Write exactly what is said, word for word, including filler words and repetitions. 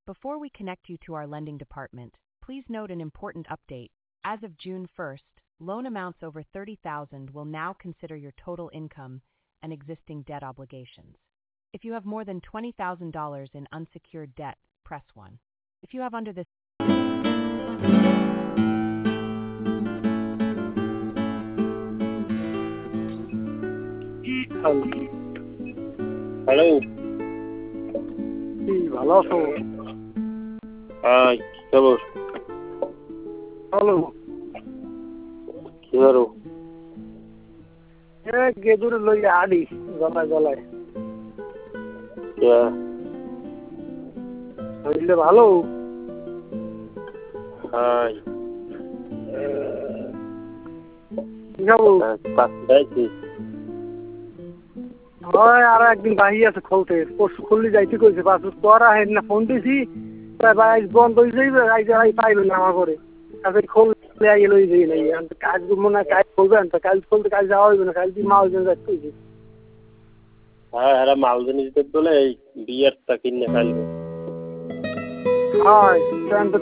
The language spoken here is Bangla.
Before we connect you to our lending department, please note an important update. As of June first, loan amounts over thirty thousand dollars will now consider your total income and existing debt obligations. If you have more than twenty thousand dollars in unsecured debt, press one. If you have under this hello কি ভালো আছো? হ্যাঁ কি খবর? ভালো। কি করো? এ গেদুরে লইয়া আডি গলায় গলায়। কে? হইলে ভালো। হ্যাঁ কি খাবো? যাইছি। হয় আর একদিন বাহি আছে খুলতে, পরশু খুললে যাইতে কইছে, পাঁচ পর আহেন না ফোন দিছি, ভাই বন্ধ হয়ে যাইবে, আজ আর পাইবেন না আমার ঘরে। তারপরে খুললে আইয়ে লই যাই নাই, কাজ মনে হয় কাজ করবেন তো, কাজ খুলতে কাজ যাওয়া হইবে না, কাজ দিয়ে মাল জন্য যাইতে কইছে। হ্যাঁ হ্যাঁ মাল জিনিস বলে এই বিয়ারটা কিনে ফেলবে। হয়